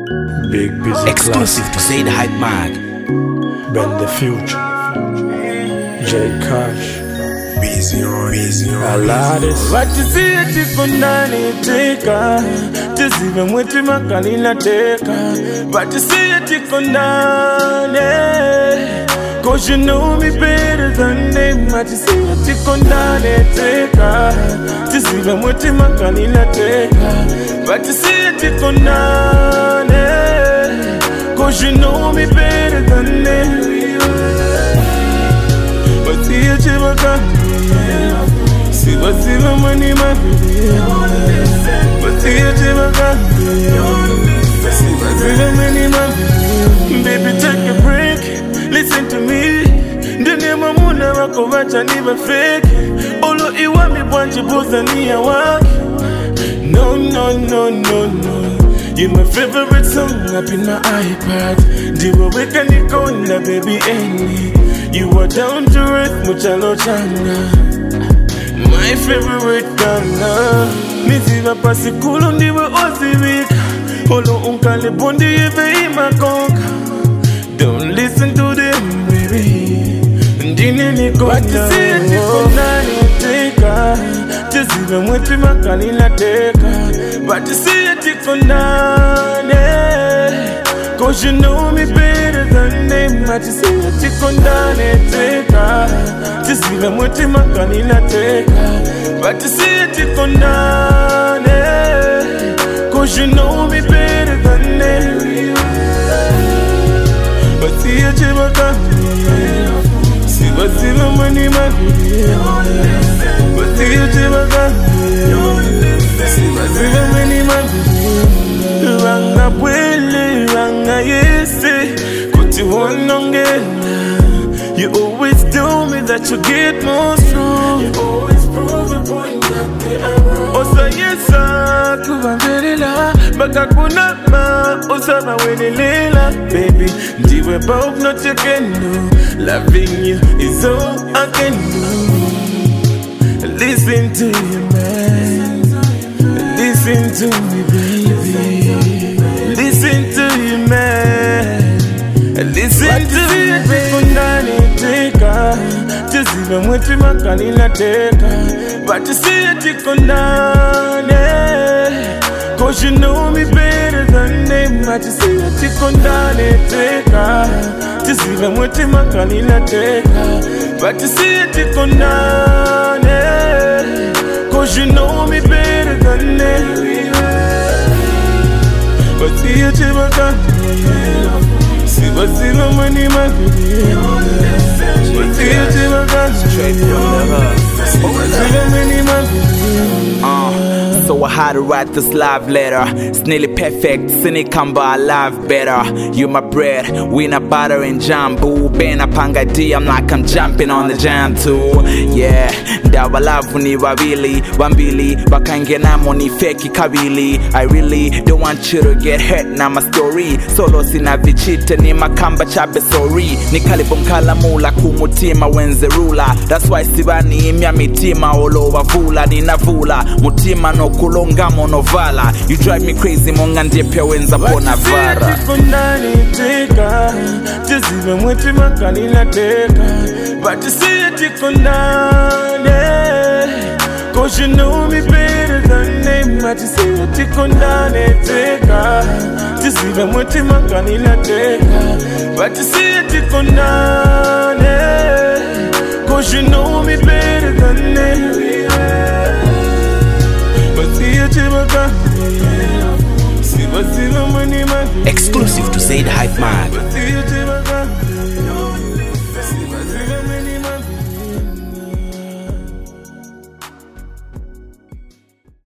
Big busy Exclusive to Say the Hype Mag. Bend the Future, J Cash, busy on Aladdin. Vatisiye tikondane teka, tisive mweti makalina teka. Vatisiye tikondane, cause you know me better than them. Vatisiye tikondane teka, tisive mweti makalina teka. Vatisiye tikondane, cause you know me better than them. Vatisiye tikondane. Siva money my baby. Vatisiye tikondane. Siva money my baby. Baby take a break, listen to me. Ndene mamuna wako vacha niba fake. Olo iwa mi bwanji boza ni ya waki. No, no, no, no, no. You my favorite song up in my iPad. Diwa weka nikona baby any. You are down to earth muchalo changa. My favorite Ghana. Nisiva pasikulu ndiwe ozivika. Olo unkale bondi yeve imakonka. Don't listen to them baby. Ndine nikona. Vatisiye tikondane teka, tisive mweti makalina teka. Vatisiye tikondane, cause you know me better than them. Vatisiye tikondane teka, tisive mweti makalina teka. Vatisiye tikondane, cause you know me better than them. Vatisiye tikondane, siva money my baby. Vatisiye tikondane, siva money my baby. Ranga pwele, ranga yese, kuti wonongena. You always tell me that you get more strong. You always prove a point that they are wrong. Osa yesa kuvangelela, baka kunama, osa mawenelela. Baby, ndiwe both not you can do. Loving you is all I can do. Listen to you, man. Listen to me, baby. Listen to you, man. Listen to me, baby. Teka, tisive mweti makalina teka. Vatisiye tikondane, cause you know me better than them. Vatisiye tikondane teka, tisive mweti makalina teka. Vatisiye tikondane, cause you know me better than them. Vatisiye tikondane, siva money my baby. Vatisiye tikondane, siva money my baby. So I had to write this love letter. It's nearly perfect, cynical but I love better. You my bread, we not butter and jambu. Bena panga D, I'm like I'm jumping on the jam too. Yeah, ndawa love ni wawili, wambili, wakange na money fake kabili. I really don't want you to get hurt na my story. Solo sina vichite ni makamba chabe sorry. Nikalibom kalamula kumutima wenze rula. That's why sibani imya mitima olo wavula. Ninavula, mutima no kulonga monovala. You drive me crazy monga ndepya wenza pona vara. Vatisiye tikondane teka, tisive mweti makalina teka. Vatisiye tikondane, cause you know me better than them. Vatisiye tikondane teka, tisive mweti makalina teka. Vatisiye tikondane, cause you know me better than them. Exclusive to Say the Hype Mag.